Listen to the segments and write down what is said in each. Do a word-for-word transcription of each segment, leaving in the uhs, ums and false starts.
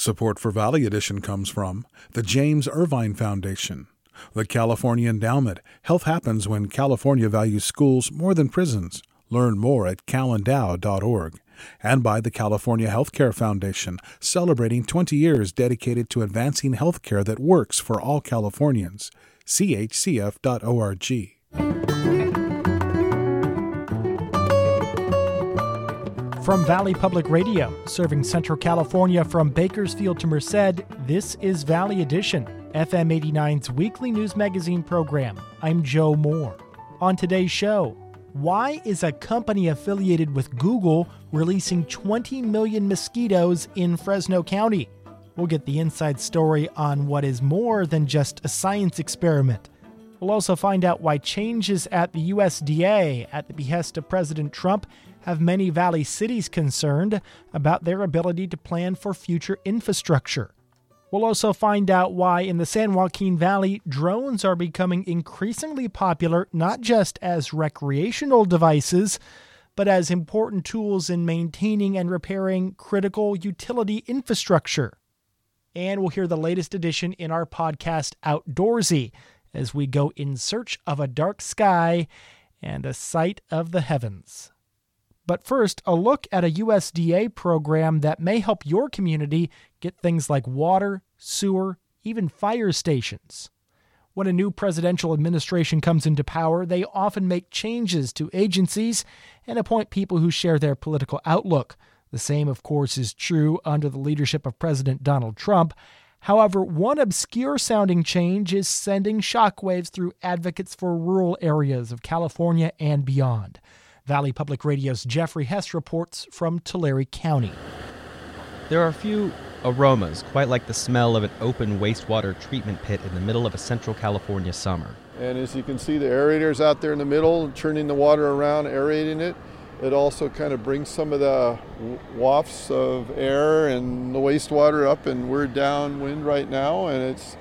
Support for Valley Edition comes from the James Irvine Foundation, the California Endowment. Health happens when California values schools more than prisons. Learn more at cal endow dot org. And by the California Healthcare Foundation, celebrating twenty years dedicated to advancing healthcare that works for all Californians. c h c f dot org. From Valley Public Radio, serving Central California from Bakersfield to Merced, this is Valley Edition, F M eighty-nine's weekly news magazine program. I'm Joe Moore. On today's show, why is a company affiliated with Google releasing twenty million mosquitoes in Fresno County? We'll get the inside story on what is more than just a science experiment. We'll also find out why changes at the U S D A at the behest of President Trump have many Valley cities concerned about their ability to plan for future infrastructure. We'll also find out why in the San Joaquin Valley, drones are becoming increasingly popular not just as recreational devices, but as important tools in maintaining and repairing critical utility infrastructure. And we'll hear the latest edition in our podcast, Outdoorsy, as we go in search of a dark sky and a sight of the heavens. But first, a look at a U S D A program that may help your community get things like water, sewer, even fire stations. When a new presidential administration comes into power, they often make changes to agencies and appoint people who share their political outlook. The same, of course, is true under the leadership of President Donald Trump. However, one obscure-sounding change is sending shockwaves through advocates for rural areas of California and beyond. Valley Public Radio's Jeffrey Hess reports from Tulare County. There are a few aromas, quite like the smell of an open wastewater treatment pit in the middle of a Central California summer. And as you can see, the aerator's out there in the middle, churning the water around, aerating it. It also kind of brings some of the wafts of air and the wastewater up, and we're downwind right now, and it's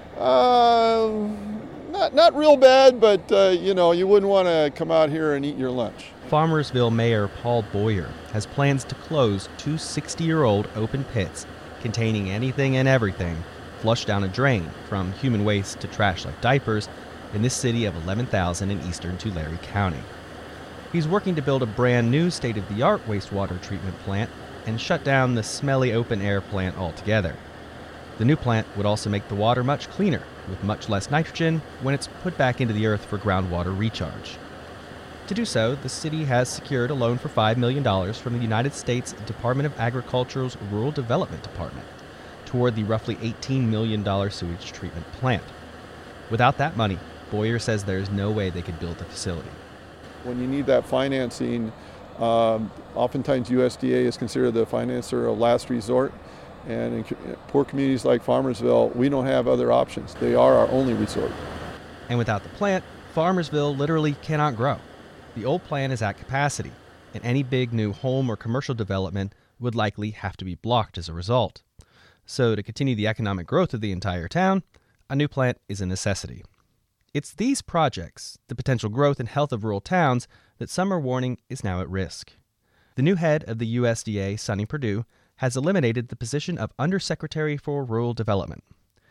uh, not not real bad, but uh, you know, you wouldn't want to come out here and eat your lunch. Farmersville Mayor Paul Boyer has plans to close two sixty-year-old open pits containing anything and everything flushed down a drain, from human waste to trash like diapers, in this city of eleven thousand in eastern Tulare County. He's working to build a brand new state-of-the-art wastewater treatment plant and shut down the smelly open-air plant altogether. The new plant would also make the water much cleaner, with much less nitrogen when it's put back into the earth for groundwater recharge. To do so, the city has secured a loan for five million dollars from the United States Department of Agriculture's Rural Development Department toward the roughly eighteen million dollars sewage treatment plant. Without that money, Boyer says there's no way they could build the facility. When you need that financing, um, oftentimes U S D A is considered the financer of last resort. And in poor communities like Farmersville, we don't have other options. They are our only resort. And without the plant, Farmersville literally cannot grow. The old plant is at capacity, and any big new home or commercial development would likely have to be blocked as a result. So to continue the economic growth of the entire town, a new plant is a necessity. It's these projects, the potential growth and health of rural towns, that some are warning is now at risk. The new head of the U S D A, Sonny Perdue, has eliminated the position of Undersecretary for Rural Development.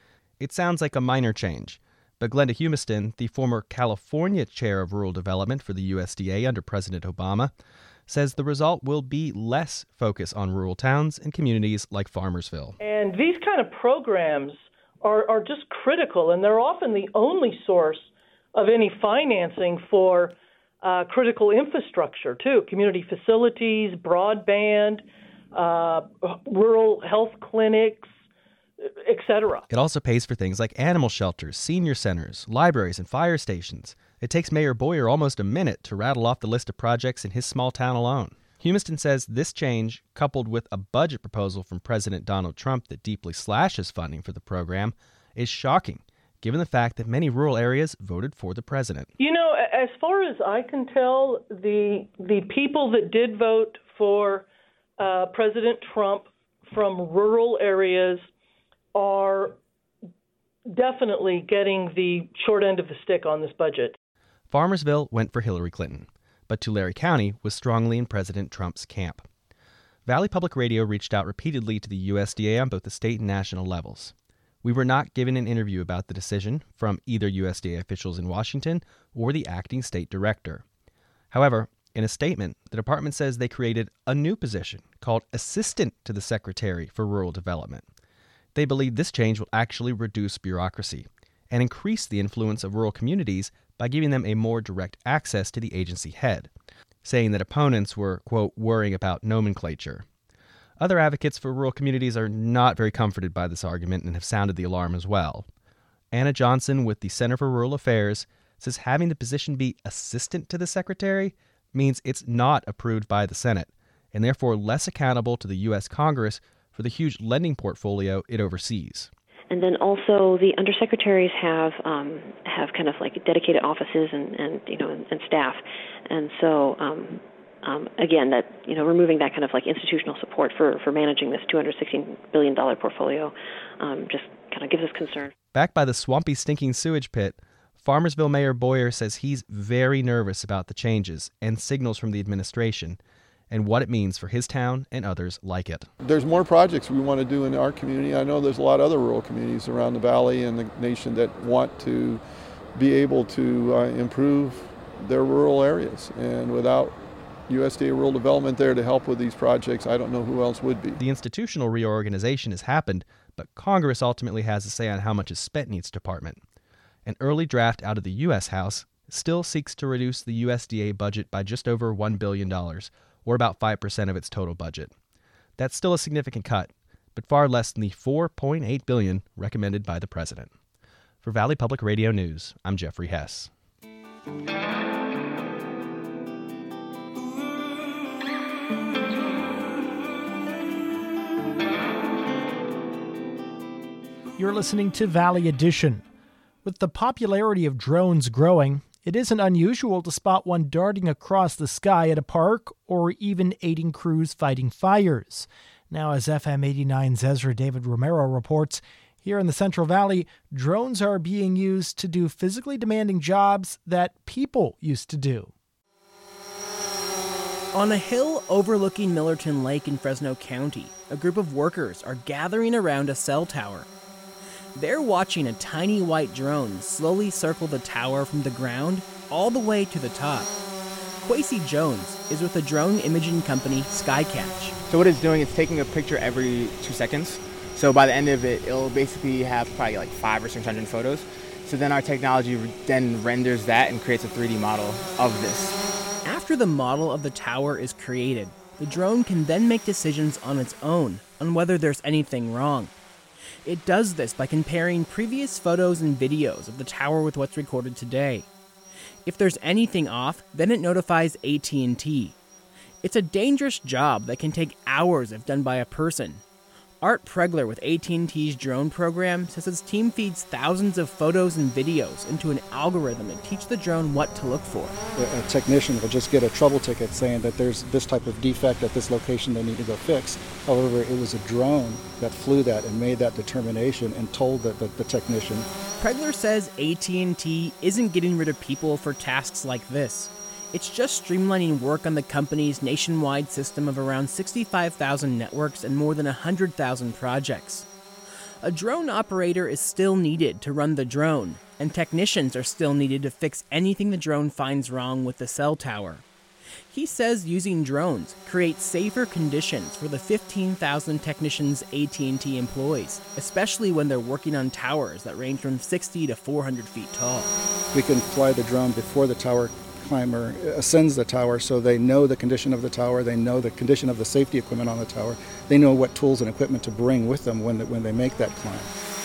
It sounds like a minor change, but Glenda Humiston, the former California Chair of Rural Development for the U S D A under President Obama, says the result will be less focus on rural towns and communities like Farmersville. And these kind of programs are, are just critical, and they're often the only source of any financing for uh, critical infrastructure, too. Community facilities, broadband, uh, rural health clinics, et cetera. It also pays for things like animal shelters, senior centers, libraries, and fire stations. It takes Mayor Boyer almost a minute to rattle off the list of projects in his small town alone. Humiston says this change, coupled with a budget proposal from President Donald Trump that deeply slashes funding for the program, is shocking, given the fact that many rural areas voted for the president. You know, as far as I can tell, the the people that did vote for uh, President Trump from rural areas are definitely getting the short end of the stick on this budget. Farmersville went for Hillary Clinton, but Tulare County was strongly in President Trump's camp. Valley Public Radio reached out repeatedly to the U S D A on both the state and national levels. We were not given an interview about the decision from either U S D A officials in Washington or the acting state director. However, in a statement, the department says they created a new position called Assistant to the Secretary for Rural Development. They believe this change will actually reduce bureaucracy and increase the influence of rural communities by giving them a more direct access to the agency head, saying that opponents were, quote, worrying about nomenclature. Other advocates for rural communities are not very comforted by this argument and have sounded the alarm as well. Anna Johnson with the Center for Rural Affairs says having the position be assistant to the secretary means it's not approved by the Senate and therefore less accountable to the U S Congress for the huge lending portfolio it oversees. And then also the undersecretaries have um, have kind of like dedicated offices and, and you know and, and staff, and so um, um, again that you know removing that kind of like institutional support for, for managing this two hundred sixteen billion dollars portfolio um, just kind of gives us concern. Backed by the swampy, stinking sewage pit, Farmersville Mayor Boyer says he's very nervous about the changes and signals from the administration and what it means for his town and others like it. There's more projects we want to do in our community. I know there's a lot of other rural communities around the valley and the nation that want to be able to uh, improve their rural areas. And without U S D A Rural Development there to help with these projects, I don't know who else would be. The institutional reorganization has happened, but Congress ultimately has a say on how much is spent in each department. An early draft out of the U S House still seeks to reduce the U S D A budget by just over one billion dollars, or about five percent of its total budget. That's still a significant cut, but far less than the four point eight billion dollars recommended by the president. For Valley Public Radio News, I'm Jeffrey Hess. You're listening to Valley Edition. With the popularity of drones growing, it isn't unusual to spot one darting across the sky at a park or even aiding crews fighting fires. Now, as F M eighty-nine's Ezra David Romero reports, here in the Central Valley, drones are being used to do physically demanding jobs that people used to do. On a hill overlooking Millerton Lake in Fresno County, a group of workers are gathering around a cell tower. They're watching a tiny white drone slowly circle the tower from the ground all the way to the top. Quasi Jones is with the drone imaging company Skycatch. So what it's doing, it's taking a picture every two seconds. So by the end of it, it'll basically have probably like five or six hundred photos. So then our technology then renders that and creates a three D model of this. After the model of the tower is created, the drone can then make decisions on its own on whether there's anything wrong. It does this by comparing previous photos and videos of the tower with what's recorded today. If there's anything off, then it notifies A T and T. It's a dangerous job that can take hours if done by a person. Art Pregler with A T and T's drone program says his team feeds thousands of photos and videos into an algorithm to teach the drone what to look for. A technician will just get a trouble ticket saying that there's this type of defect at this location they need to go fix. However, it was a drone that flew that and made that determination and told the, the, the technician. Pregler says A T and T isn't getting rid of people for tasks like this. It's just streamlining work on the company's nationwide system of around sixty-five thousand networks and more than one hundred thousand projects. A drone operator is still needed to run the drone, and technicians are still needed to fix anything the drone finds wrong with the cell tower. He says using drones creates safer conditions for the fifteen thousand technicians A T and T employs, especially when they're working on towers that range from sixty to four hundred feet tall. We can fly the drone before the tower climber ascends the tower, so they know the condition of the tower, they know the condition of the safety equipment on the tower, they know what tools and equipment to bring with them when, the, when they make that climb.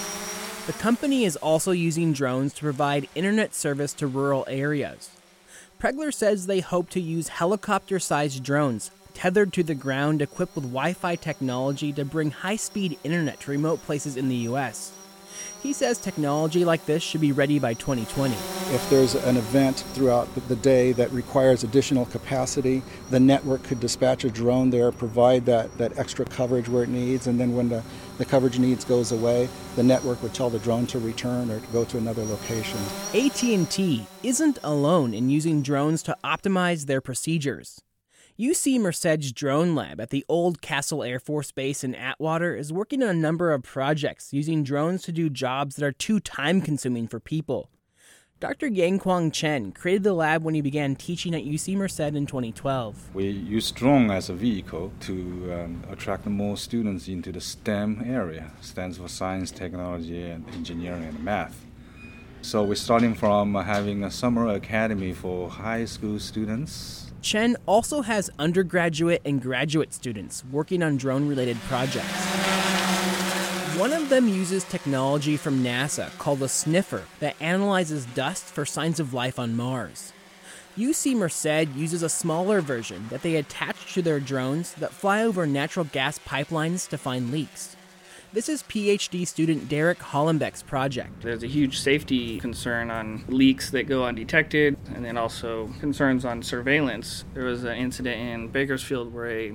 The company is also using drones to provide internet service to rural areas. Pregler says they hope to use helicopter-sized drones tethered to the ground equipped with Wi-Fi technology to bring high-speed internet to remote places in the U S. He says technology like this should be ready by twenty twenty. If there's an event throughout the day that requires additional capacity, the network could dispatch a drone there, provide that, that extra coverage where it needs, and then when the, the coverage needs goes away, the network would tell the drone to return or to go to another location. A T and T isn't alone in using drones to optimize their procedures. U C Merced's drone lab at the Old Castle Air Force Base in Atwater is working on a number of projects using drones to do jobs that are too time-consuming for people. Doctor Yangquang Chen created the lab when he began teaching at U C Merced in twenty twelve. We use drone as a vehicle to um, attract more students into the STEM area, stands for science, technology, and engineering and math. So we're starting from having a summer academy for high school students. Chen also has undergraduate and graduate students working on drone-related projects. One of them uses technology from NASA called a sniffer that analyzes dust for signs of life on Mars. U C Merced uses a smaller version that they attach to their drones that fly over natural gas pipelines to find leaks. This is PhD student Derek Hollenbeck's project. There's a huge safety concern on leaks that go undetected, and then also concerns on surveillance. There was an incident in Bakersfield where a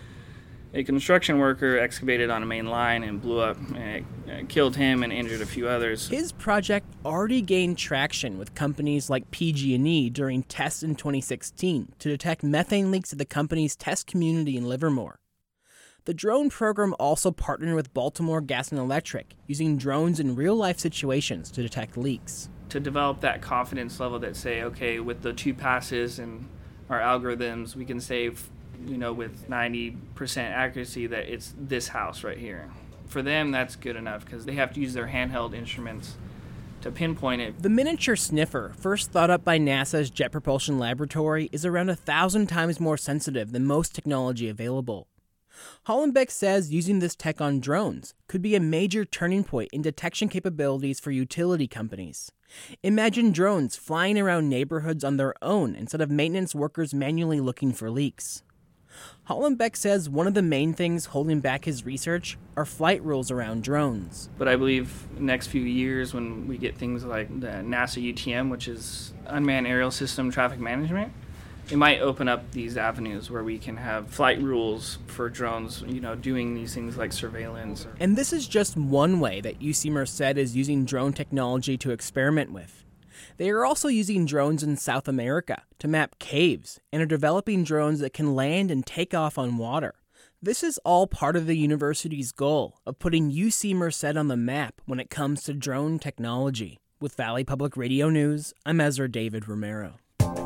A construction worker excavated on a main line and blew up, and it killed him and injured a few others. His project already gained traction with companies like P G and E during tests in twenty sixteen to detect methane leaks at the company's test community in Livermore. The drone program also partnered with Baltimore Gas and Electric, using drones in real-life situations to detect leaks. To develop that confidence level that say, okay, with the two passes and our algorithms, we can save, you know, with ninety percent accuracy that it's this house right here. For them, that's good enough because they have to use their handheld instruments to pinpoint it. The miniature sniffer, first thought up by NASA's Jet Propulsion Laboratory, is around a thousand times more sensitive than most technology available. Hollenbeck says using this tech on drones could be a major turning point in detection capabilities for utility companies. Imagine drones flying around neighborhoods on their own instead of maintenance workers manually looking for leaks. Hollenbeck says one of the main things holding back his research are flight rules around drones. But I believe next few years when we get things like the NASA U T M, which is Unmanned Aerial System Traffic Management, it might open up these avenues where we can have flight rules for drones, you know, doing these things like surveillance. And this is just one way that U C Merced is using drone technology to experiment with. They are also using drones in South America to map caves and are developing drones that can land and take off on water. This is all part of the university's goal of putting U C Merced on the map when it comes to drone technology. With Valley Public Radio News, I'm Ezra David Romero.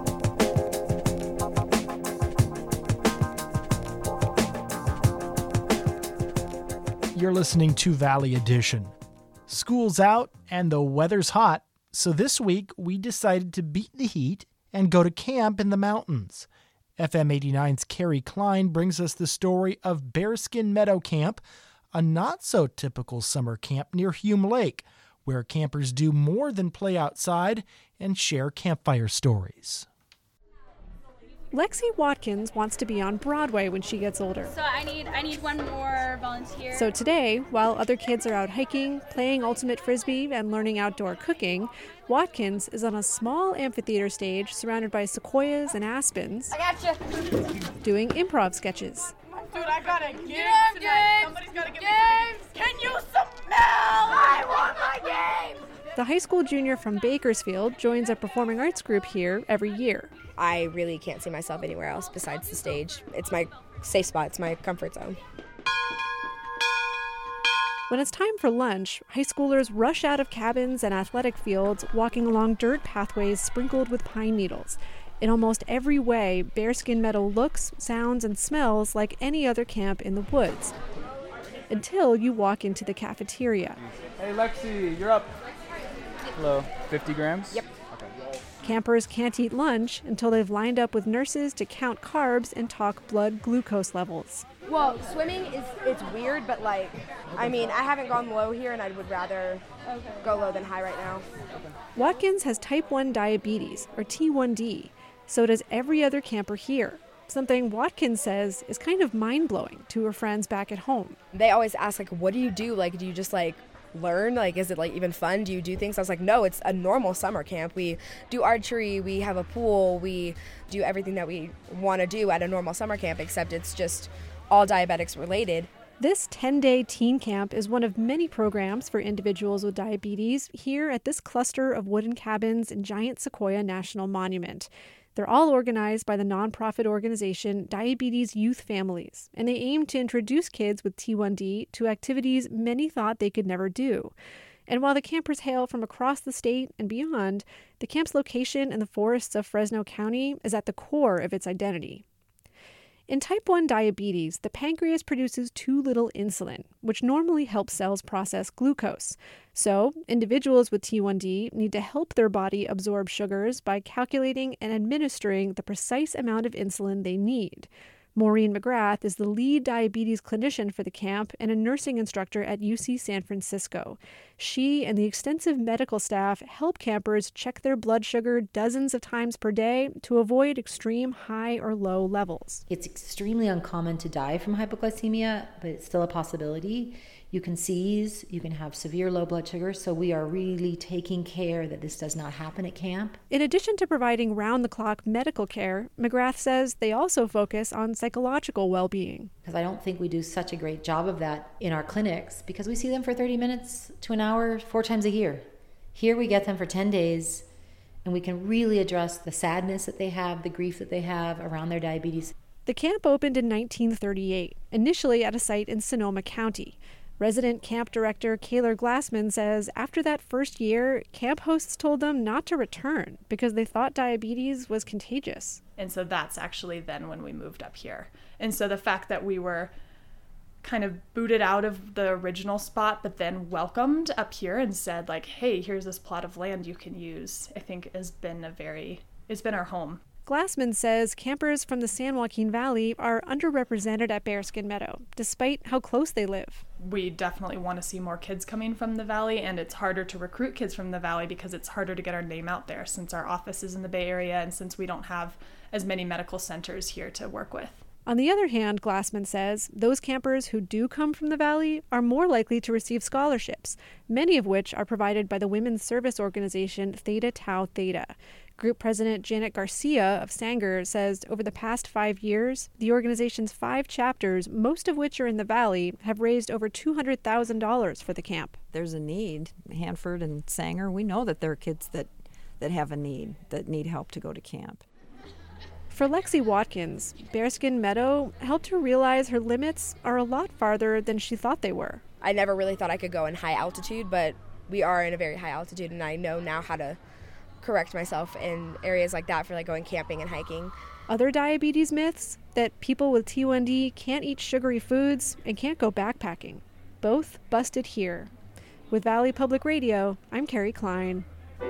You're listening to Valley Edition. School's out and the weather's hot, so this week we decided to beat the heat and go to camp in the mountains. F M eighty-nine's Carrie Klein brings us the story of Bearskin Meadow Camp, a not-so-typical summer camp near Hume Lake, where campers do more than play outside and share campfire stories. Lexi Watkins wants to be on Broadway when she gets older. So I need I need one more volunteer. So today, while other kids are out hiking, playing ultimate frisbee, and learning outdoor cooking, Watkins is on a small amphitheater stage surrounded by sequoias and aspens. I gotcha. Doing improv sketches. Dude, I got a game tonight. Somebody's gotta give me games. Can you smell? I want my game. The high school junior from Bakersfield joins a performing arts group here every year. I really can't see myself anywhere else besides the stage. It's my safe spot. It's my comfort zone. When it's time for lunch, high schoolers rush out of cabins and athletic fields, walking along dirt pathways sprinkled with pine needles. In almost every way, Bearskin Meadow looks, sounds, and smells like any other camp in the woods. Until you walk into the cafeteria. Hey, Lexi, you're up. Hello. fifty grams? Yep. Okay. Campers can't eat lunch until they've lined up with nurses to count carbs and talk blood glucose levels. Well, swimming is it's weird, but like, I mean, I haven't gone low here, and I would rather okay. go low than high right now. Watkins has type one diabetes, or T one D. So does every other camper here. Something Watkins says is kind of mind-blowing to her friends back at home. They always ask, like, what do you do? Like, do you just, like, learn? Like, is it, like, even fun? Do you do things? I was like, no, it's a normal summer camp. We do archery. We have a pool. We do everything that we want to do at a normal summer camp, except it's just all diabetics related. This ten-day teen camp is one of many programs for individuals with diabetes here at this cluster of wooden cabins in Giant Sequoia National Monument. They're all organized by the nonprofit organization Diabetes Youth Families, and they aim to introduce kids with T one D to activities many thought they could never do. And while the campers hail from across the state and beyond, the camp's location in the forests of Fresno County is at the core of its identity. In type one diabetes, the pancreas produces too little insulin, which normally helps cells process glucose. So, individuals with T one D need to help their body absorb sugars by calculating and administering the precise amount of insulin they need. Maureen McGrath is the lead diabetes clinician for the camp and a nursing instructor at U C San Francisco. She and the extensive medical staff help campers check their blood sugar dozens of times per day to avoid extreme high or low levels. It's extremely uncommon to die from hypoglycemia, but it's still a possibility. You can seize, you can have severe low blood sugar, so we are really taking care that this does not happen at camp. In addition to providing round-the-clock medical care, McGrath says they also focus on psychological well-being. Because I don't think we do such a great job of that in our clinics, because we see them for thirty minutes to an hour, four times a year. Here we get them for ten days, and we can really address the sadness that they have, the grief that they have around their diabetes. The camp opened in nineteen thirty-eight, initially at a site in Sonoma County. Resident camp director Kaylor Glassman says after that first year, camp hosts told them not to return because they thought diabetes was contagious. And so that's actually then when we moved up here. And so the fact that we were kind of booted out of the original spot, but then welcomed up here and said like, hey, here's this plot of land you can use, I think has been a very, it's been our home. Glassman says campers from the San Joaquin Valley are underrepresented at Bearskin Meadow, despite how close they live. We definitely want to see more kids coming from the Valley, and it's harder to recruit kids from the Valley because it's harder to get our name out there since our office is in the Bay Area and since we don't have as many medical centers here to work with. On the other hand, Glassman says, those campers who do come from the Valley are more likely to receive scholarships, many of which are provided by the women's service organization Theta Tau Theta. Group President Janet Garcia of Sanger says over the past five years, the organization's five chapters, most of which are in the Valley, have raised over two hundred thousand dollars for the camp. There's a need. Hanford and Sanger, we know that there are kids that, that have a need, that need help to go to camp. For Lexi Watkins, Bearskin Meadow helped her realize her limits are a lot farther than she thought they were. I never really thought I could go in high altitude, but we are in a very high altitude, and I know now how to correct myself in areas like that for like going camping and hiking. Other diabetes myths: that people with T one D can't eat sugary foods and can't go backpacking. Both busted here. With Valley Public Radio, I'm Carrie Klein.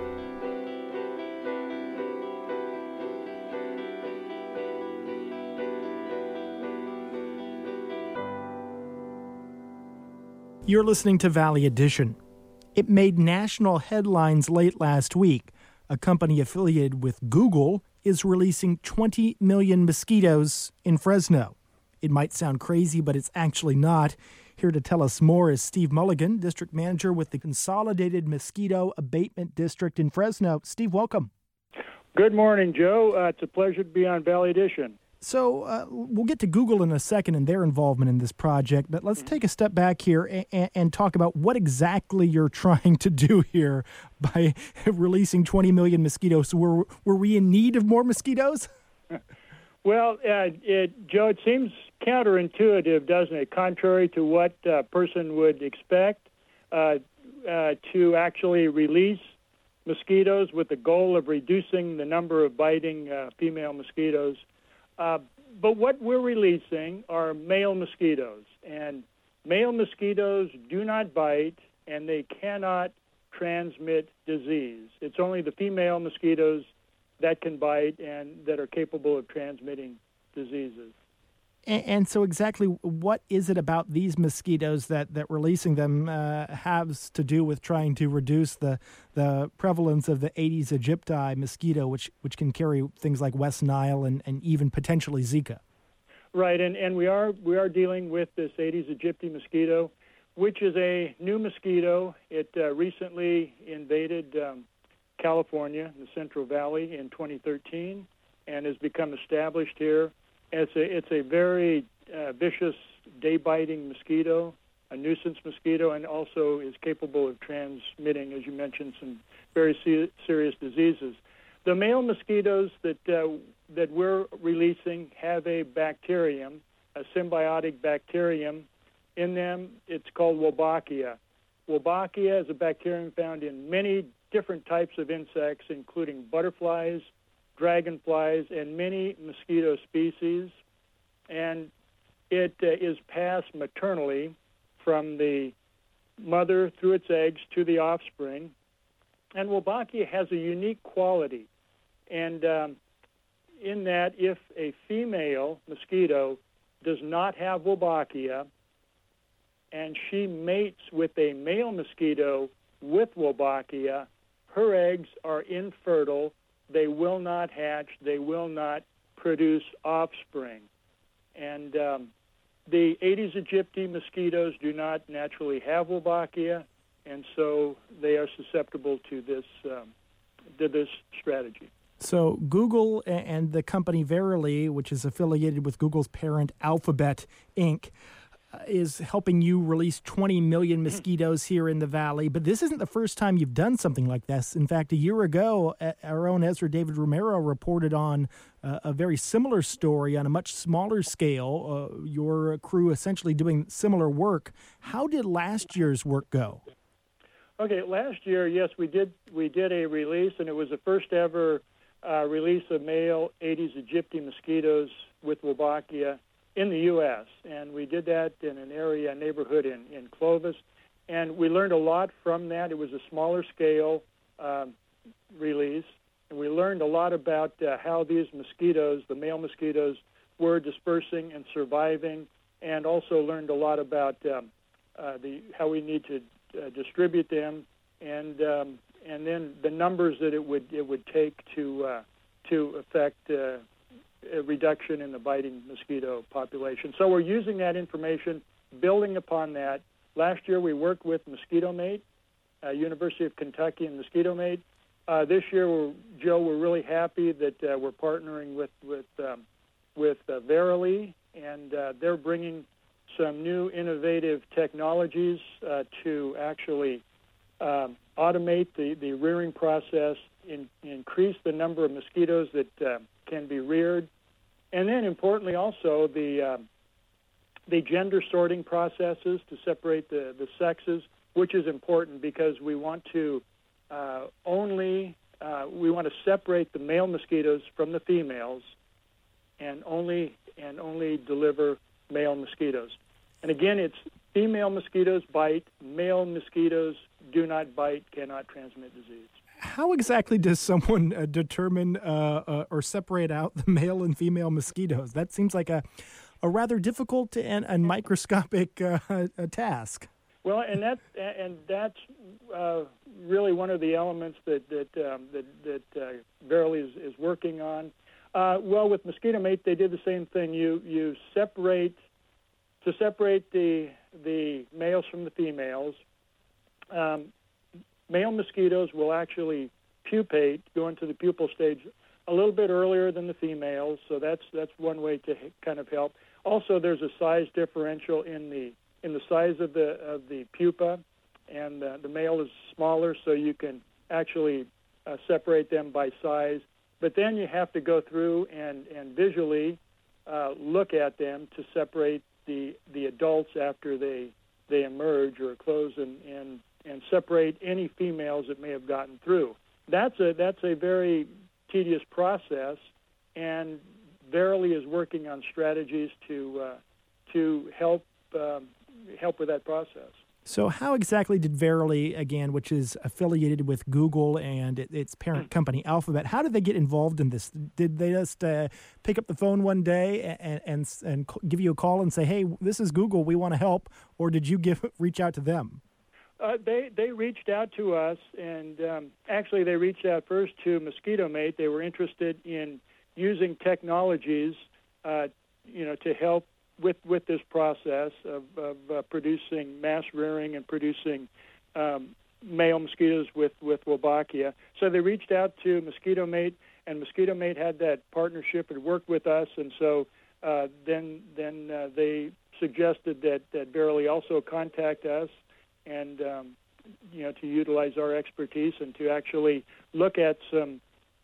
You're listening to Valley Edition. It made national headlines late last week. A company affiliated with Google is releasing twenty million mosquitoes in Fresno. It might sound crazy, but it's actually not. Here to tell us more is Steve Mulligan, district manager with the Consolidated Mosquito Abatement District in Fresno. Steve, welcome. Good morning, Joe. Uh, it's a pleasure to be on Valley Edition. So uh, we'll get to Google in a second and their involvement in this project, but let's take a step back here and, and talk about what exactly you're trying to do here by releasing twenty million mosquitoes. So were, were we in need of more mosquitoes? Well, uh, it, Joe, it seems counterintuitive, doesn't it? Contrary to what a person would expect, uh, uh, to actually release mosquitoes with the goal of reducing the number of biting uh, female mosquitoes. Uh, but what we're releasing are male mosquitoes, and male mosquitoes do not bite, and they cannot transmit disease. It's only the female mosquitoes that can bite and that are capable of transmitting diseases. And, and so exactly what is it about these mosquitoes that, that releasing them uh, has to do with trying to reduce the the prevalence of the Aedes aegypti mosquito, which which can carry things like West Nile and, and even potentially Zika? Right, and, and we are we are dealing with this Aedes aegypti mosquito, which is a new mosquito. It uh, recently invaded um, California, the Central Valley, in twenty thirteen, and has become established here. It's a it's a very uh, vicious day-biting mosquito, a nuisance mosquito, and also is capable of transmitting, as you mentioned, some very se- serious diseases. the male mosquitoes that uh, that we're releasing have a bacterium, a symbiotic bacterium in them. It's called Wolbachia. Wolbachia is a bacterium found in many different types of insects, including butterflies, dragonflies, and many mosquito species. And it uh, is passed maternally from the mother through its eggs to the offspring. And Wolbachia has a unique quality. And um, in that, if a female mosquito does not have Wolbachia and she mates with a male mosquito with Wolbachia, her eggs are infertile. They will not hatch. They will not produce offspring. And um, the Aedes aegypti mosquitoes do not naturally have Wolbachia, and so they are susceptible to this um, to this strategy. So Google and the company Verily, which is affiliated with Google's parent Alphabet Incorporated, uh, is helping you release twenty million mosquitoes here in the valley. But this isn't the first time you've done something like this. In fact, a year ago, our own Ezra David Romero reported on uh, a very similar story on a much smaller scale, uh, your crew essentially doing similar work. How did last year's work go? Okay, last year, yes, we did we did a release, and it was the first ever uh, release of male Aedes aegypti mosquitoes with Wolbachia in the U S, and we did that in an area, a neighborhood in, in Clovis, and we learned a lot from that. It was a smaller scale um, release, and we learned a lot about uh, how these mosquitoes, the male mosquitoes, were dispersing and surviving, and also learned a lot about um, uh, the how we need to uh, distribute them, and um, and then the numbers that it would it would take to uh, to affect uh, a reduction in the biting mosquito population. So we're using that information, building upon that. Last year we worked with Mosquito Mate, uh, University of Kentucky and Mosquito Mate. Uh, this year, we're, Joe, we're really happy that uh, we're partnering with with um, with uh, Verily, and uh, they're bringing some new innovative technologies uh, to actually um, automate the, the rearing process, in, increase the number of mosquitoes that uh, can be reared, and then importantly also the uh, the gender sorting processes to separate the, the sexes, which is important because we want to uh, only uh, we want to separate the male mosquitoes from the females, and only and only deliver male mosquitoes. And again, it's female mosquitoes bite, male mosquitoes do not bite, cannot transmit disease. How exactly does someone uh, determine uh, uh, or separate out the male and female mosquitoes? That seems like a, a rather difficult and, and microscopic uh, a task. Well, and that and that's uh, really one of the elements that that um, that, that uh, Verily is, is working on. Uh, well, with Mosquito Mate, they did the same thing. You you separate to separate the the males from the females. Um, male mosquitoes will actually pupate, go into the pupal stage a little bit earlier than the females, so that's that's one way to kind of help. Also, there's a size differential in the in the size of the of the pupa, and uh, the male is smaller, so you can actually uh, separate them by size. But then you have to go through and and visually uh, look at them to separate the the adults after they they emerge or close, and and and separate any females that may have gotten through. That's a that's a very tedious process, and Verily is working on strategies to uh, to help um, help with that process. So how exactly did Verily, again, which is affiliated with Google and its parent company Alphabet, how did they get involved in this? Did they just uh, pick up the phone one day and, and and give you a call and say, "Hey, this is Google, we want to help," or did you give reach out to them? Uh, they they reached out to us, and um, actually they reached out first to Mosquito Mate. They were interested in using technologies, uh, you know, to help with, with this process of, of uh, producing mass rearing and producing um, male mosquitoes with, with Wolbachia. So they reached out to Mosquito Mate, and Mosquito Mate had that partnership and worked with us, and so uh, then then uh, they suggested that, that Verily also contact us, and um, you know, to utilize our expertise and to actually look at some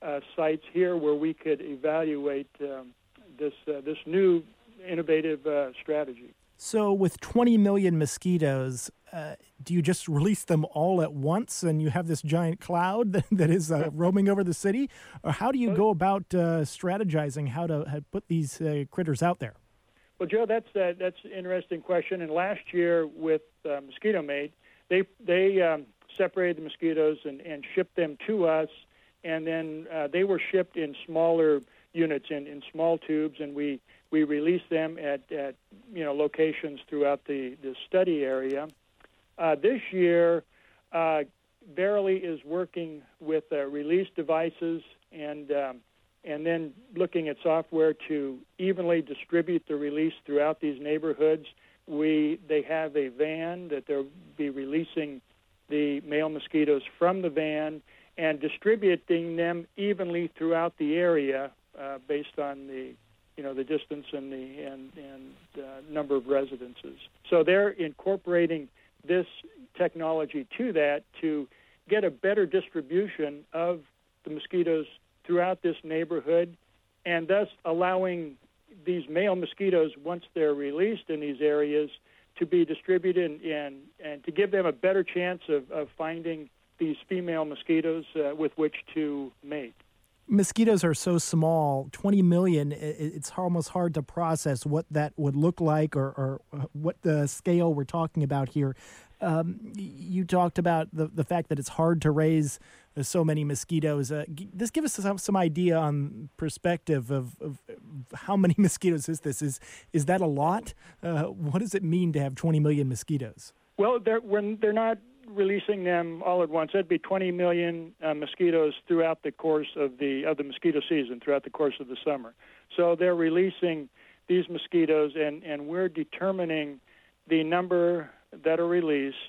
uh, sites here where we could evaluate um, this uh, this new innovative uh, strategy. So with twenty million mosquitoes, uh, do you just release them all at once and you have this giant cloud that, that is uh, roaming over the city? Or how do you go about uh, strategizing how to, how to put these uh, critters out there? Well, Joe, that's uh, that's an interesting question. And last year with uh, Mosquito Mate, they they um, separated the mosquitoes and, and shipped them to us, and then uh, they were shipped in smaller units, in, in small tubes, and we We released them at, at you know locations throughout the, the study area. Uh, this year, uh, Verily is working with uh, release devices and um, and then looking at software to evenly distribute the release throughout these neighborhoods. We they have a van that they'll be releasing the male mosquitoes from the van and distributing them evenly throughout the area uh, based on the you know, the distance and the and, and uh, number of residences. So they're incorporating this technology to that to get a better distribution of the mosquitoes throughout this neighborhood, and thus allowing these male mosquitoes, once they're released in these areas, to be distributed and, and, and to give them a better chance of, of finding these female mosquitoes uh, with which to mate. Mosquitoes are so small, twenty million, it's almost hard to process what that would look like or, or what the scale we're talking about here. Um, you talked about the, the fact that it's hard to raise so many mosquitoes. Uh, just give us some, some idea on perspective of, of how many mosquitoes is this? Is is that a lot? Uh, what does it mean to have twenty million mosquitoes? Well, they're, when they're not releasing them all at once, that'd be twenty million uh, mosquitoes throughout the course of the of the mosquito season, throughout the course of the summer. So they're releasing these mosquitoes, and, and we're determining the number that are released,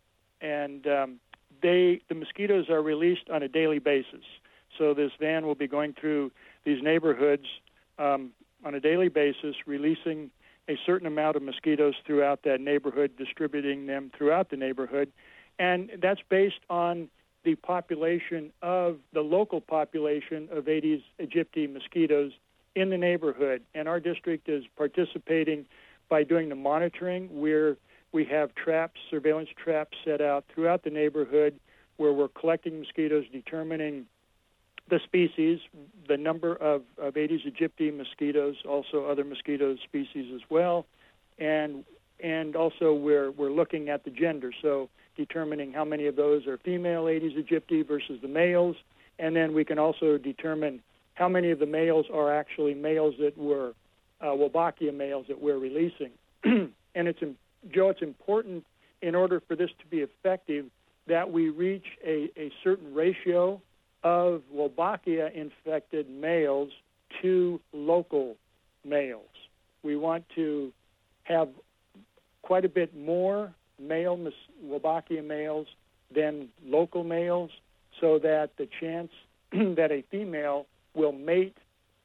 and um, they the mosquitoes are released on a daily basis. So this van will be going through these neighborhoods um, on a daily basis, releasing a certain amount of mosquitoes throughout that neighborhood, distributing them throughout the neighborhood. And that's based on the population of the local population of Aedes aegypti mosquitoes in the neighborhood. And our district is participating by doing the monitoring. We're, we have traps, surveillance traps set out throughout the neighborhood where we're collecting mosquitoes, determining the species, the number of, of Aedes aegypti mosquitoes, also other mosquito species as well, and and also we're we're looking at the gender, so determining how many of those are female Aedes aegypti versus the males, and then we can also determine how many of the males are actually males that were uh, Wolbachia males that we're releasing. And it's Joe, it's important in order for this to be effective that we reach a, a certain ratio of Wolbachia-infected males to local males. We want to have quite a bit more male Wolbachia males than local males so that the chance that a female will mate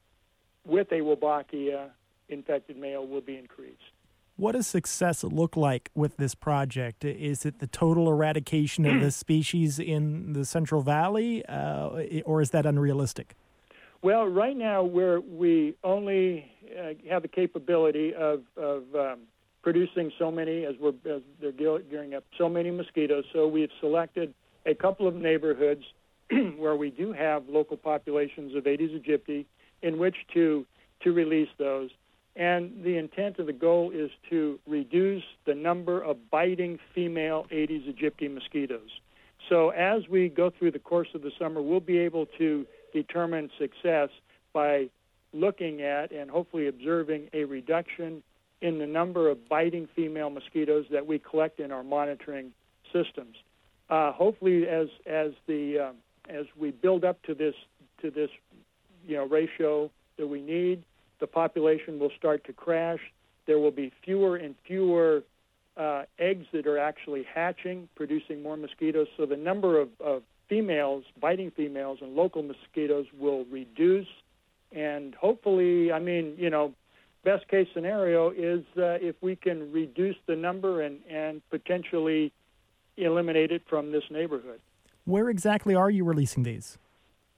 with a Wolbachia-infected male will be increased. What does success look like with this project? Is it the total eradication of the species in the Central Valley, uh, or is that unrealistic? Well, right now we're, we only uh, have the capability of, of um, producing so many, as, we're, as they're gearing up, so many mosquitoes. So we've selected a couple of neighborhoods where we do have local populations of Aedes aegypti in which to, to release those. And the intent of the goal is to reduce the number of biting female Aedes aegypti mosquitoes. So as we go through the course of the summer, we'll be able to determine success by looking at and hopefully observing a reduction in the number of biting female mosquitoes that we collect in our monitoring systems. Uh, hopefully, as as the uh, as we build up to this to this you know ratio that we need, the population will start to crash. There will be fewer and fewer uh, eggs that are actually hatching, producing more mosquitoes. So the number of, of females, biting females, and local mosquitoes will reduce. And hopefully, I mean, you know, best case scenario is uh, if we can reduce the number and, and potentially eliminate it from this neighborhood. Where exactly are you releasing these?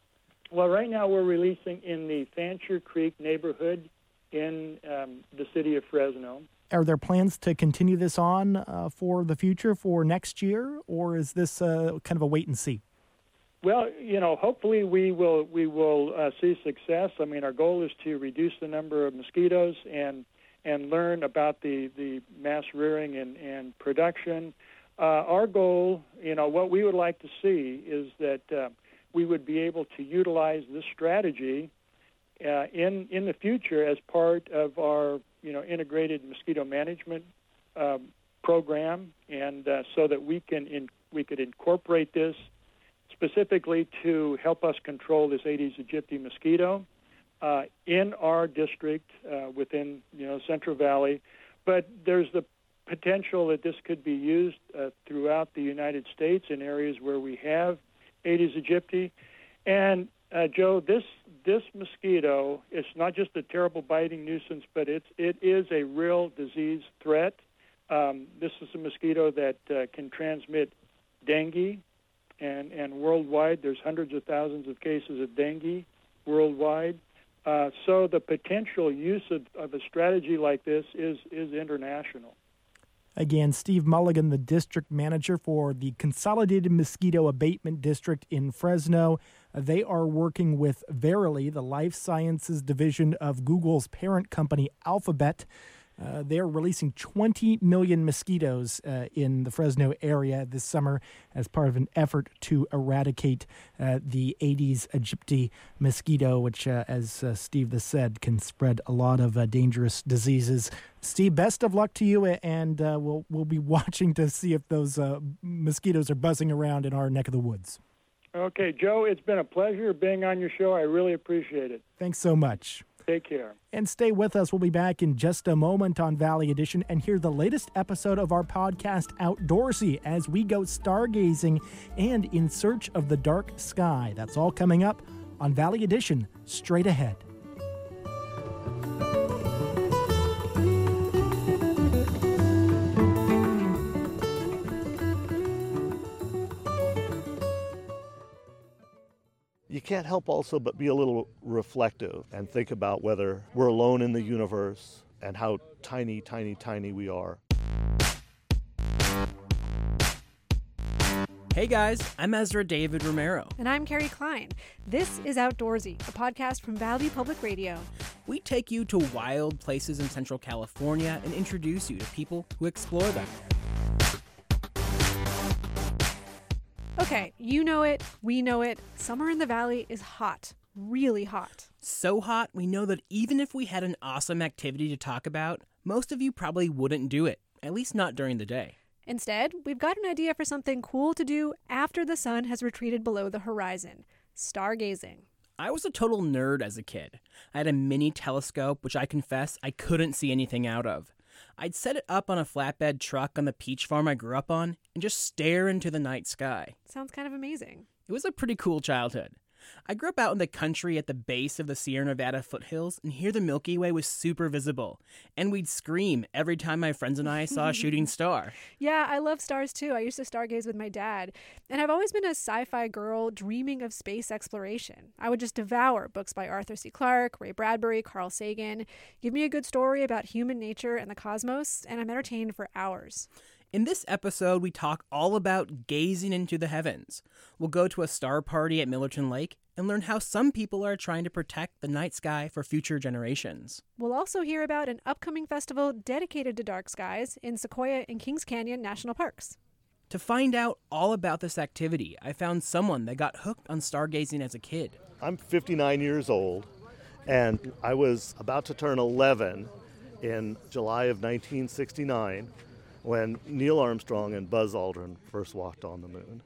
Well, right now we're releasing in the Fancher Creek neighborhood in um, the city of Fresno. Are there plans to continue this on uh, for the future, for next year, or is this uh, kind of a wait and see? Well, you know, hopefully we will we will uh, see success. I mean, our goal is to reduce the number of mosquitoes and and learn about the, the mass rearing and, and production. Uh, our goal, you know, what we would like to see is that uh, we would be able to utilize this strategy uh, in in the future as part of our, you know, integrated mosquito management um, program, and uh, so that we can in, we could incorporate this specifically to help us control this Aedes aegypti mosquito uh, in our district uh, within, you know, Central Valley. But there's the potential that this could be used uh, throughout the United States in areas where we have Aedes aegypti. And uh, Joe, this this mosquito, it's not just a terrible biting nuisance, but it's it is a real disease threat. Um, this is a mosquito that uh, can transmit dengue, and and worldwide there's hundreds of thousands of cases of dengue worldwide. Uh, so the potential use of, of a strategy like this is is international. Again, Steve Mulligan, the district manager for the Consolidated Mosquito Abatement District in Fresno. They are working with Verily, the life sciences division of Google's parent company, Alphabet. Uh, they're releasing twenty million mosquitoes uh, in the Fresno area this summer as part of an effort to eradicate uh, the Aedes aegypti mosquito, which, uh, as uh, Steve has said, can spread a lot of uh, dangerous diseases. Steve, best of luck to you, and uh, we'll we'll be watching to see if those uh, mosquitoes are buzzing around in our neck of the woods. Okay, Joe, it's been a pleasure being on your show. I really appreciate it. Thanks so much. Take care. And stay with us. We'll be back in just a moment on Valley Edition and hear the latest episode of our podcast, Outdoorsy, as we go stargazing and in search of the dark sky. That's all coming up on Valley Edition, straight ahead. You can't help also but be a little reflective and think about whether we're alone in the universe and how tiny, tiny, tiny we are. Hey guys, I'm Ezra David Romero. And I'm Carrie Klein. This is Outdoorsy, a podcast from Valley Public Radio. We take you to wild places in Central California and introduce you to people who explore them. Okay, you know it, we know it. Summer in the Valley is hot, really hot. So hot, we know that even if we had an awesome activity to talk about, most of you probably wouldn't do it, at least not during the day. Instead, we've got an idea for something cool to do after the sun has retreated below the horizon: stargazing. I was a total nerd as a kid. I had a mini telescope, which I confess I couldn't see anything out of. I'd set it up on a flatbed truck on the peach farm I grew up on and just stare into the night sky. Sounds kind of amazing. It was a pretty cool childhood. I grew up out in the country at the base of the Sierra Nevada foothills, and here the Milky Way was super visible. And we'd scream every time my friends and I saw a shooting star. Yeah, I love stars too. I used to stargaze with my dad. And I've always been a sci-fi girl dreaming of space exploration. I would just devour books by Arthur C. Clarke, Ray Bradbury, Carl Sagan. Give me a good story about human nature and the cosmos, and I'm entertained for hours. In this episode, we talk all about gazing into the heavens. We'll go to a star party at Millerton Lake and learn how some people are trying to protect the night sky for future generations. We'll also hear about an upcoming festival dedicated to dark skies in Sequoia and Kings Canyon National Parks. To find out all about this activity, I found someone that got hooked on stargazing as a kid. I'm fifty-nine years old, and I was about to turn eleven in July of nineteen sixty-nine. When Neil Armstrong and Buzz Aldrin first walked on the moon.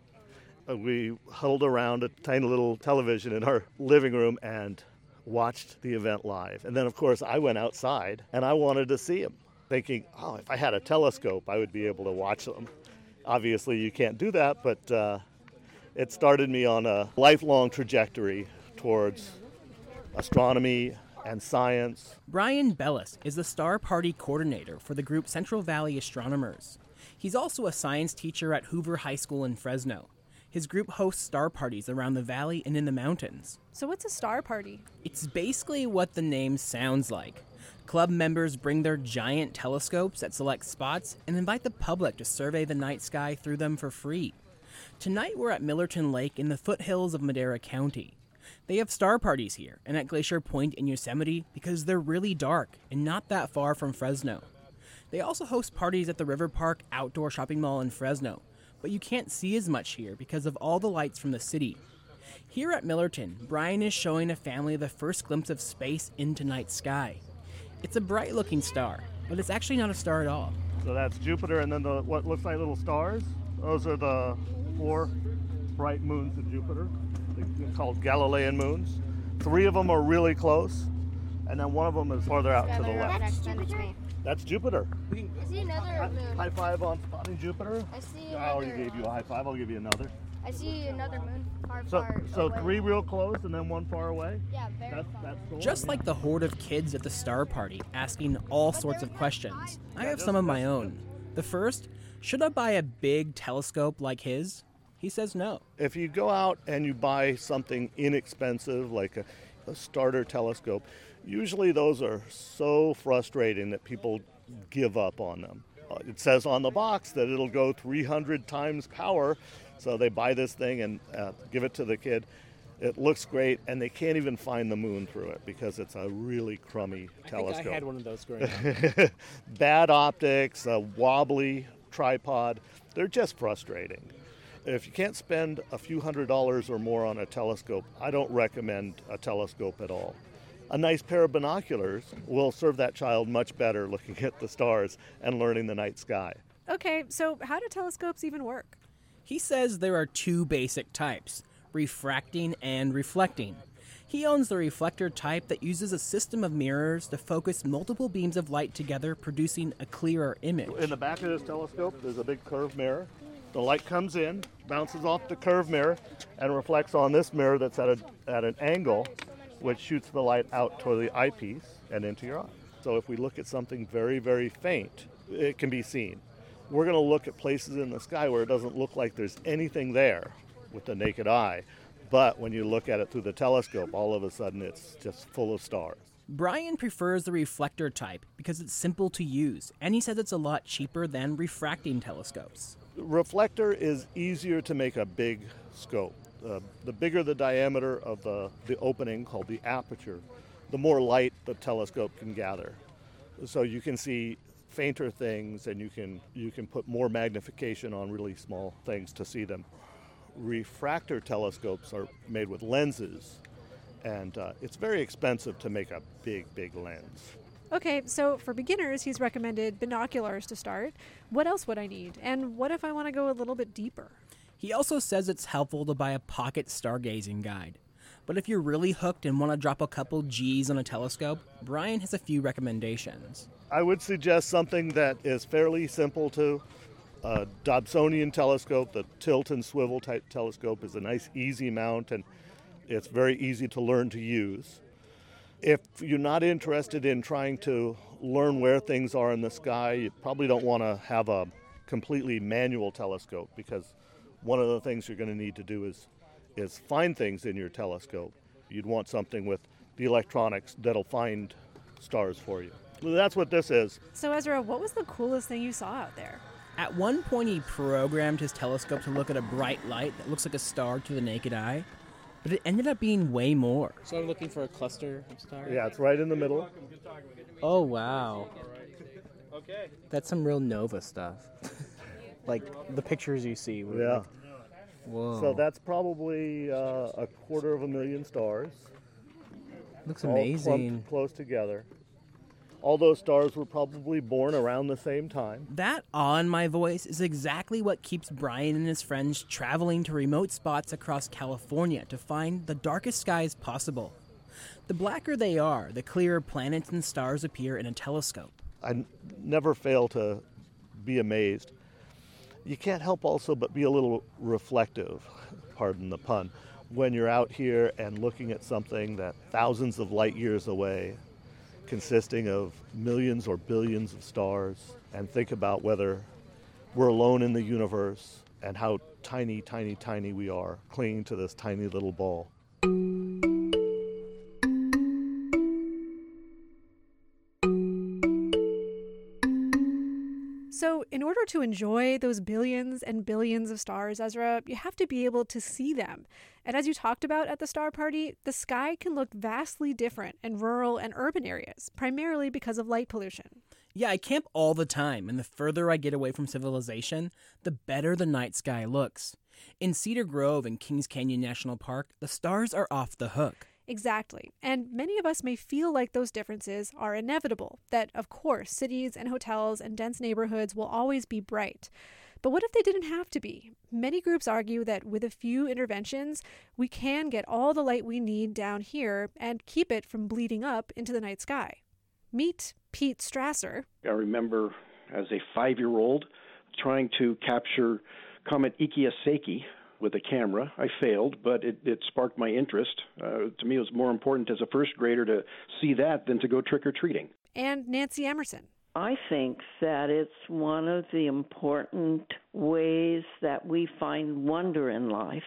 We huddled around a tiny little television in our living room and watched the event live. And then, of course, I went outside and I wanted to see them, thinking, oh, if I had a telescope, I would be able to watch them. Obviously, you can't do that, but uh, it started me on a lifelong trajectory towards astronomy and science. Brian Bellis is the Star Party coordinator for the group Central Valley Astronomers. He's also a science teacher at Hoover High School in Fresno. His group hosts star parties around the valley and in the mountains. So what's a star party? It's basically what the name sounds like. Club members bring their giant telescopes at select spots and invite the public to survey the night sky through them for free. Tonight we're at Millerton Lake in the foothills of Madera County. They have star parties here and at Glacier Point in Yosemite because they're really dark and not that far from Fresno. They also host parties at the River Park Outdoor Shopping Mall in Fresno, but you can't see as much here because of all the lights from the city. Here at Millerton, Brian is showing a family the first glimpse of space into night sky. It's a bright-looking star, but it's actually not a star at all. So that's Jupiter, and then the what looks like little stars. Those are the four bright moons of Jupiter. They're called Galilean moons. Three of them are really close, and then one of them is farther out to the left. That's Jupiter. I see another moon. High five on spotting Jupiter. I see I already another- gave you a high five. I'll give you another. I see another moon far, So, far so away. three real close and then one far away. Yeah, very That's, far. that's the one. Just like the horde of kids at the star party asking all sorts of questions, I have some of my own. The first, should I buy a big telescope like his? He says no. If you go out and you buy something inexpensive like a, a starter telescope, usually those are so frustrating that people give up on them. Uh, it says on the box that it'll go three hundred times power, so they buy this thing and uh, give it to the kid. It looks great, and they can't even find the moon through it because it's a really crummy I telescope. think I had one of those growing up. Bad optics, a wobbly tripod, they're just frustrating. If you can't spend a few hundred dollars or more on a telescope, I don't recommend a telescope at all. A nice pair of binoculars will serve that child much better looking at the stars and learning the night sky. Okay, so how do telescopes even work? He says there are two basic types, refracting and reflecting. He owns the reflector type that uses a system of mirrors to focus multiple beams of light together, producing a clearer image. In the back of this telescope, there's a big curved mirror. The light comes in, bounces off the curved mirror, and reflects on this mirror that's at, a, at an angle, which shoots the light out toward the eyepiece and into your eye. So if we look at something very, very faint, it can be seen. We're going to look at places in the sky where it doesn't look like there's anything there with the naked eye. But when you look at it through the telescope, all of a sudden it's just full of stars. Brian prefers the reflector type because it's simple to use, and he says it's a lot cheaper than refracting telescopes. Reflector is easier to make a big scope. Uh, the bigger the diameter of the, the opening, called the aperture, the more light the telescope can gather. So you can see fainter things, and you can you can put more magnification on really small things to see them. Refractor telescopes are made with lenses, and uh, it's very expensive to make a big, big lens. Okay, so for beginners, he's recommended binoculars to start. What else would I need? And what if I want to go a little bit deeper? He also says it's helpful to buy a pocket stargazing guide. But if you're really hooked and want to drop a couple G's on a telescope, Brian has a few recommendations. I would suggest something that is fairly simple to. A Dobsonian telescope, the tilt and swivel type telescope, is a nice easy mount, and it's very easy to learn to use. If you're not interested in trying to learn where things are in the sky, you probably don't want to have a completely manual telescope, because one of the things you're going to need to do is is find things in your telescope. You'd want something with the electronics that'll find stars for you. Well, that's what this is. So Ezra, what was the coolest thing you saw out there? At one point, he programmed his telescope to look at a bright light that looks like a star to the naked eye, but it ended up being way more. So I'm looking for a cluster of stars? Yeah, it's right in the middle. Oh, wow. Okay. That's some real Nova stuff. Like the pictures you see. were Yeah. Like, whoa. So that's probably uh, a quarter of a million stars. Looks all amazing. clumped close together. All those stars were probably born around the same time. That awe in my voice is exactly what keeps Brian and his friends traveling to remote spots across California to find the darkest skies possible. The blacker they are, the clearer planets and stars appear in a telescope. I n- never fail to be amazed. You can't help also but be a little reflective, pardon the pun, when you're out here and looking at something that thousands of light years away, consisting of millions or billions of stars, and think about whether we're alone in the universe, and how tiny, tiny, tiny we are, clinging to this tiny little ball. So in order to enjoy those billions and billions of stars, Ezra, you have to be able to see them. And as you talked about at the Star Party, the sky can look vastly different in rural and urban areas, primarily because of light pollution. Yeah, I camp all the time, and the further I get away from civilization, the better the night sky looks. In Cedar Grove and Kings Canyon National Park, the stars are off the hook. Exactly. And many of us may feel like those differences are inevitable, that, of course, cities and hotels and dense neighborhoods will always be bright. But what if they didn't have to be? Many groups argue that with a few interventions, we can get all the light we need down here and keep it from bleeding up into the night sky. Meet Pete Strasser. I remember as a five-year-old trying to capture Comet Ikea-Seiki with a camera. I failed, but it, it sparked my interest. Uh, to me, it was more important as a first grader to see that than to go trick-or-treating. And Nancy Emerson. I think that it's one of the important ways that we find wonder in life.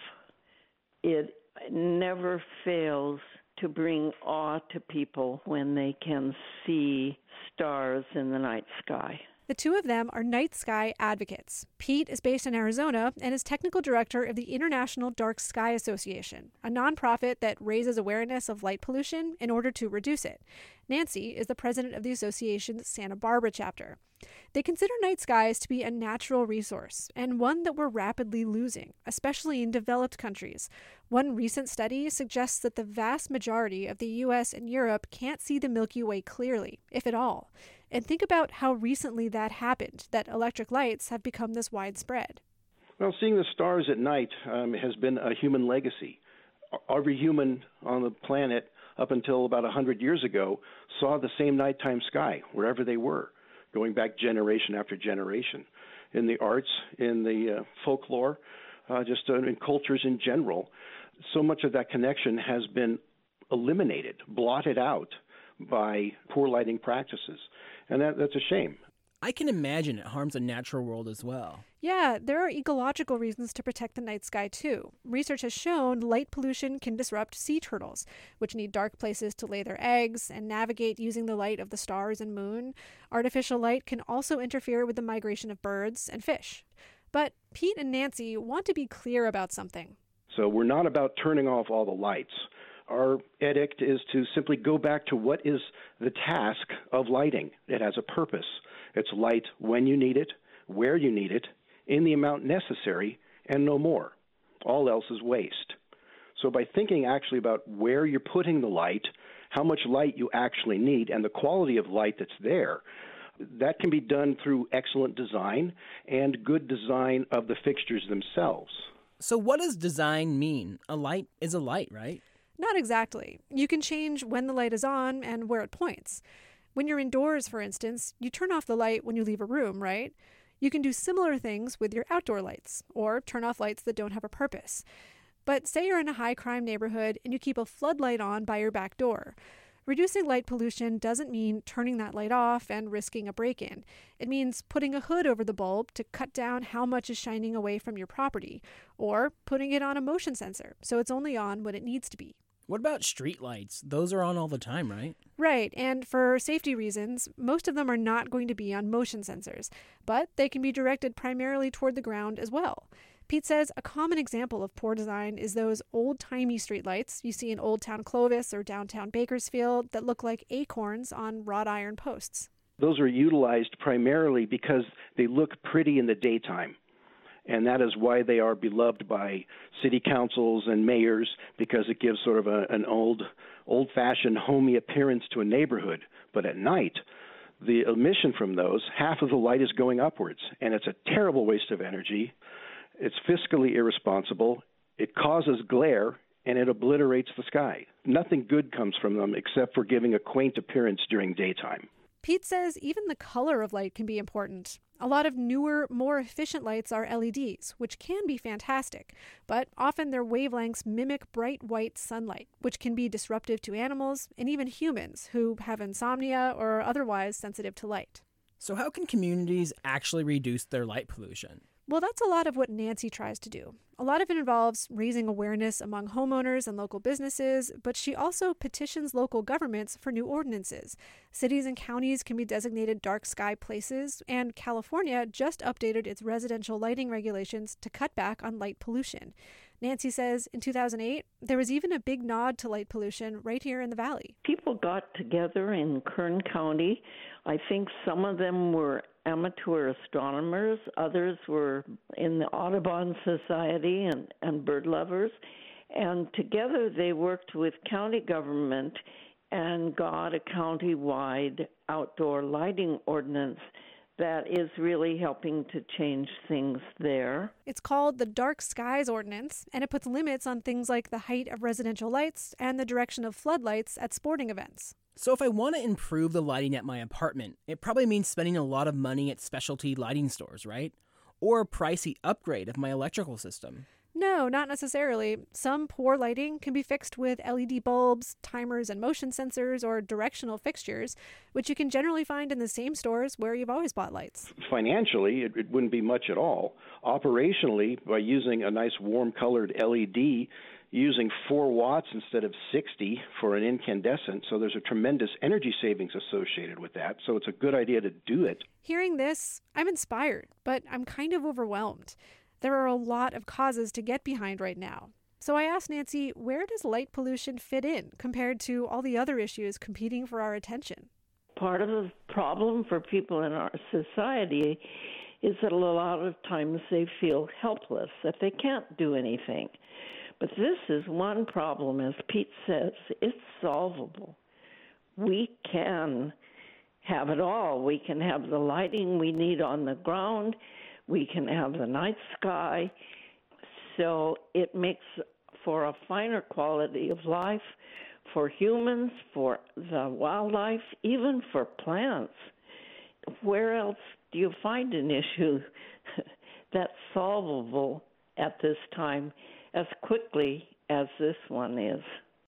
It never fails to bring awe to people when they can see stars in the night sky. The two of them are night sky advocates. Pete is based in Arizona and is technical director of the International Dark Sky Association, a nonprofit that raises awareness of light pollution in order to reduce it. Nancy is the president of the association's Santa Barbara chapter. They consider night skies to be a natural resource and one that we're rapidly losing, especially in developed countries. One recent study suggests that the vast majority of the U S and Europe can't see the Milky Way clearly, if at all. And think about how recently that happened, that electric lights have become this widespread. Well, seeing the stars at night um, has been a human legacy. Every human on the planet up until about one hundred years ago saw the same nighttime sky wherever they were, going back generation after generation. In the arts, in the uh, folklore, uh, just uh, in cultures in general, so much of that connection has been eliminated, blotted out by poor lighting practices. And that, that's a shame. I can imagine it harms the natural world as well. Yeah, there are ecological reasons to protect the night sky, too. Research has shown light pollution can disrupt sea turtles, which need dark places to lay their eggs and navigate using the light of the stars and moon. Artificial light can also interfere with the migration of birds and fish. But Pete and Nancy want to be clear about something. So we're not about turning off all the lights. Our edict is to simply go back to what is the task of lighting. It has a purpose. It's light when you need it, where you need it, in the amount necessary, and no more. All else is waste. So by thinking actually about where you're putting the light, how much light you actually need, and the quality of light that's there, that can be done through excellent design and good design of the fixtures themselves. So what does design mean? A light is a light, right? Not exactly. You can change when the light is on and where it points. When you're indoors, for instance, you turn off the light when you leave a room, right? You can do similar things with your outdoor lights, or turn off lights that don't have a purpose. But say you're in a high-crime neighborhood and you keep a floodlight on by your back door. Reducing light pollution doesn't mean turning that light off and risking a break-in. It means putting a hood over the bulb to cut down how much is shining away from your property, or putting it on a motion sensor so it's only on when it needs to be. What about street lights? Those are on all the time, right? Right, and for safety reasons, most of them are not going to be on motion sensors, but they can be directed primarily toward the ground as well. Pete says a common example of poor design is those old-timey streetlights you see in Old Town Clovis or downtown Bakersfield that look like acorns on wrought iron posts. Those are utilized primarily because they look pretty in the daytime. And that is why they are beloved by city councils and mayors, because it gives sort of a, an old, old-fashioned, homey appearance to a neighborhood. But at night, the emission from those, half of the light is going upwards, and it's a terrible waste of energy. It's fiscally irresponsible. It causes glare, and it obliterates the sky. Nothing good comes from them except for giving a quaint appearance during daytime. Pete says even the color of light can be important. A lot of newer, more efficient lights are L E Ds, which can be fantastic, but often their wavelengths mimic bright white sunlight, which can be disruptive to animals and even humans who have insomnia or are otherwise sensitive to light. So how can communities actually reduce their light pollution? Well, that's a lot of what Nancy tries to do. A lot of it involves raising awareness among homeowners and local businesses, but she also petitions local governments for new ordinances. Cities and counties can be designated dark sky places, and California just updated its residential lighting regulations to cut back on light pollution. Nancy says in two thousand eight, there was even a big nod to light pollution right here in the valley. People got together in Kern County. I think some of them were amateur astronomers, others were in the Audubon Society and, and bird lovers, and together they worked with county government and got a county-wide outdoor lighting ordinance that is really helping to change things there. It's called the Dark Skies Ordinance, and it puts limits on things like the height of residential lights and the direction of floodlights at sporting events. So if I want to improve the lighting at my apartment, it probably means spending a lot of money at specialty lighting stores, right? Or a pricey upgrade of my electrical system. No, not necessarily. Some poor lighting can be fixed with L E D bulbs, timers and motion sensors, or directional fixtures, which you can generally find in the same stores where you've always bought lights. Financially, it, it wouldn't be much at all. Operationally, by using a nice warm-colored L E D, using four watts instead of sixty for an incandescent, so there's a tremendous energy savings associated with that, so it's a good idea to do it. Hearing this, I'm inspired, but I'm kind of overwhelmed. There are a lot of causes to get behind right now. So I asked Nancy, where does light pollution fit in compared to all the other issues competing for our attention? Part of the problem for people in our society is that a lot of times they feel helpless, that they can't do anything. But this is one problem, as Pete says, it's solvable. We can have it all. We can have the lighting we need on the ground. We can have the night sky. So it makes for a finer quality of life for humans, for the wildlife, even for plants. Where else do you find an issue that's solvable at this time as quickly as this one is?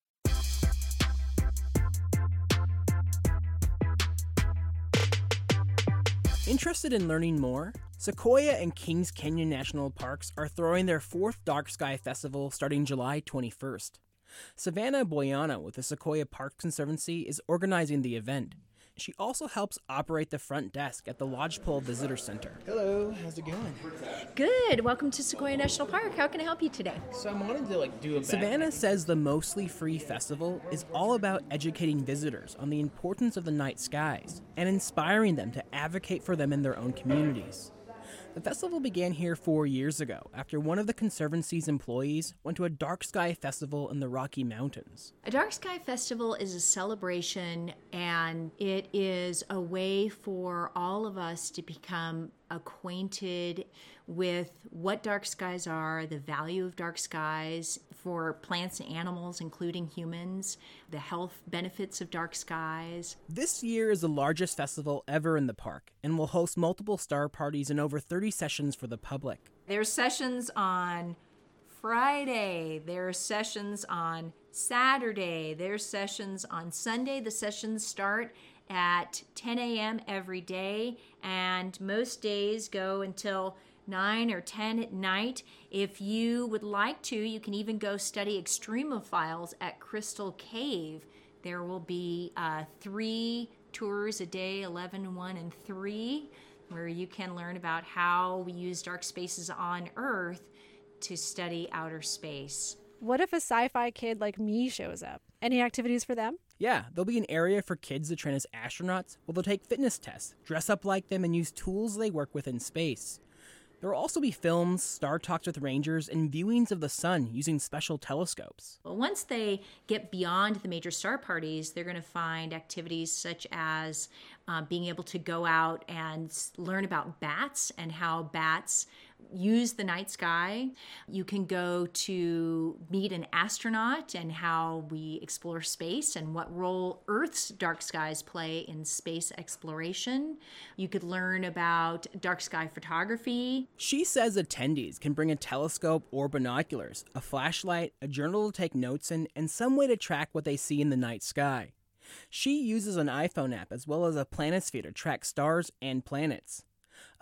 Interested in learning more? Sequoia and Kings Canyon National Parks are throwing their fourth Dark Sky Festival starting July twenty-first. Savannah Boyana with the Sequoia Park Conservancy is organizing the event. She also helps operate the front desk at the Lodgepole Visitor Center. Hello, how's it going? Good. Welcome to Sequoia National Park. How can I help you today? So I'm wanting to like do a Savannah says the mostly free festival is all about educating visitors on the importance of the night skies and inspiring them to advocate for them in their own communities. The festival began here four years ago after one of the Conservancy's employees went to a dark sky festival in the Rocky Mountains. A Dark Sky Festival is a celebration, and it is a way for all of us to become acquainted with what dark skies are, the value of dark skies for plants and animals, including humans, the health benefits of dark skies. This year is the largest festival ever in the park and will host multiple star parties and over thirty sessions for the public. There's sessions on Friday, there are sessions on Saturday, there's sessions on Sunday. The sessions start at ten a.m. every day, and most days go until nine or ten at night. If you would like to, you can even go study extremophiles at Crystal Cave. There will be uh, three tours a day, eleven, one, and three, where you can learn about how we use dark spaces on Earth to study outer space. What if a sci-fi kid like me shows up? Any activities for them? Yeah, there'll be an area for kids to train as astronauts where they'll take fitness tests, dress up like them, and use tools they work with in space. There will also be films, star talks with rangers, and viewings of the sun using special telescopes. Well, once they get beyond the major star parties, they're going to find activities such as uh, being able to go out and learn about bats and how bats use the night sky. You can go to meet an astronaut and how we explore space and what role Earth's dark skies play in space exploration. You could learn about dark sky photography. She says attendees can bring a telescope or binoculars, a flashlight, a journal to take notes in, and some way to track what they see in the night sky. She uses an iPhone app as well as a planisphere to track stars and planets.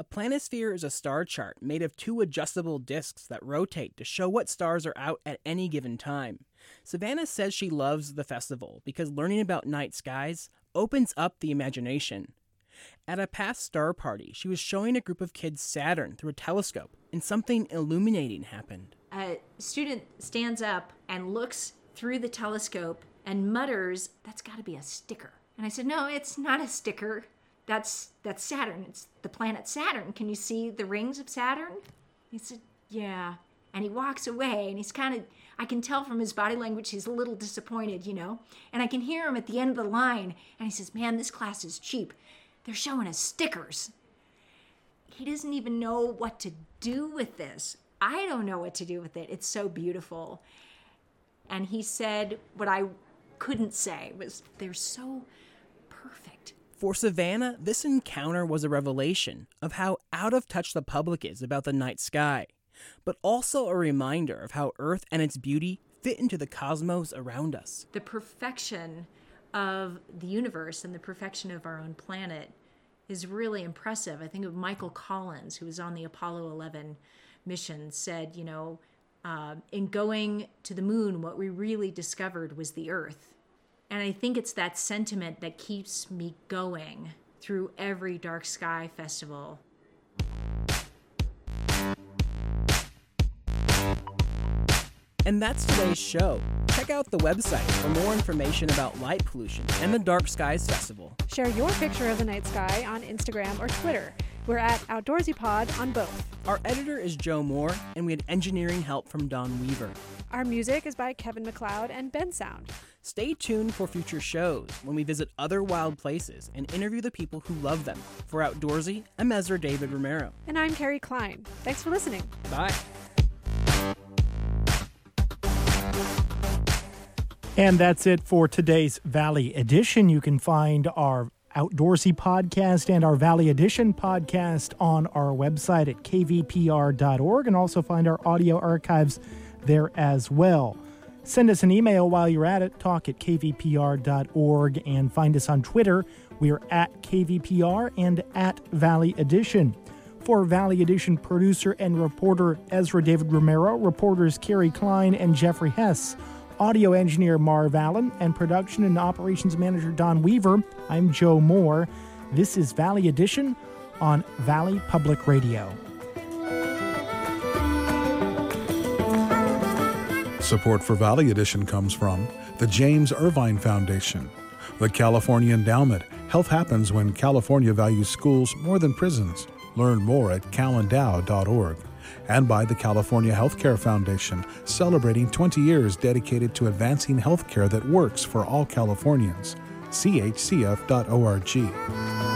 A planisphere is a star chart made of two adjustable disks that rotate to show what stars are out at any given time. Savannah says she loves the festival because learning about night skies opens up the imagination. At a past star party, she was showing a group of kids Saturn through a telescope, and something illuminating happened. A student stands up and looks through the telescope and mutters, "That's got to be a sticker." And I said, "No, it's not a sticker. That's that's Saturn. It's the planet Saturn. Can you see the rings of Saturn?" He said, "Yeah." And he walks away, and he's kind of, I can tell from his body language, he's a little disappointed, you know. And I can hear him at the end of the line, and he says, "Man, this class is cheap. They're showing us stickers." He doesn't even know what to do with this. I don't know what to do with it. It's so beautiful. And he said what I couldn't say was, "They're so perfect." For Savannah, this encounter was a revelation of how out of touch the public is about the night sky, but also a reminder of how Earth and its beauty fit into the cosmos around us. The perfection of the universe and the perfection of our own planet is really impressive. I think of Michael Collins, who was on the Apollo eleven mission, said, you know, uh, in going to the moon, what we really discovered was the Earth. And I think it's that sentiment that keeps me going through every Dark Sky Festival. And that's today's show. Check out the website for more information about light pollution and the Dark Skies Festival. Share your picture of the night sky on Instagram or Twitter. We're at OutdoorsyPod on both. Our editor is Joe Moore, and we had engineering help from Don Weaver. Our music is by Kevin MacLeod and Ben Sound. Stay tuned for future shows when we visit other wild places and interview the people who love them. For Outdoorsy, I'm Ezra David Romero. And I'm Carrie Klein. Thanks for listening. Bye. And that's it for today's Valley Edition. You can find our Outdoorsy podcast and our Valley Edition podcast on our website at k v p r dot org, and also find our audio archives there as well. Send us an email while you're at it, talk at k v p r dot org, and find us on Twitter. We are at K V P R and at Valley Edition. For Valley Edition producer and reporter Ezra David Romero, reporters Carrie Klein and Jeffrey Hess, audio engineer Marv Allen, and production and operations manager Don Weaver, I'm Joe Moore. This is Valley Edition on Valley Public Radio. Support for Valley Edition comes from the James Irvine Foundation, the California Endowment. Health happens when California values schools more than prisons. Learn more at cal endow dot org. And by the California Healthcare Foundation, celebrating twenty years dedicated to advancing healthcare that works for all Californians. c h c f dot org.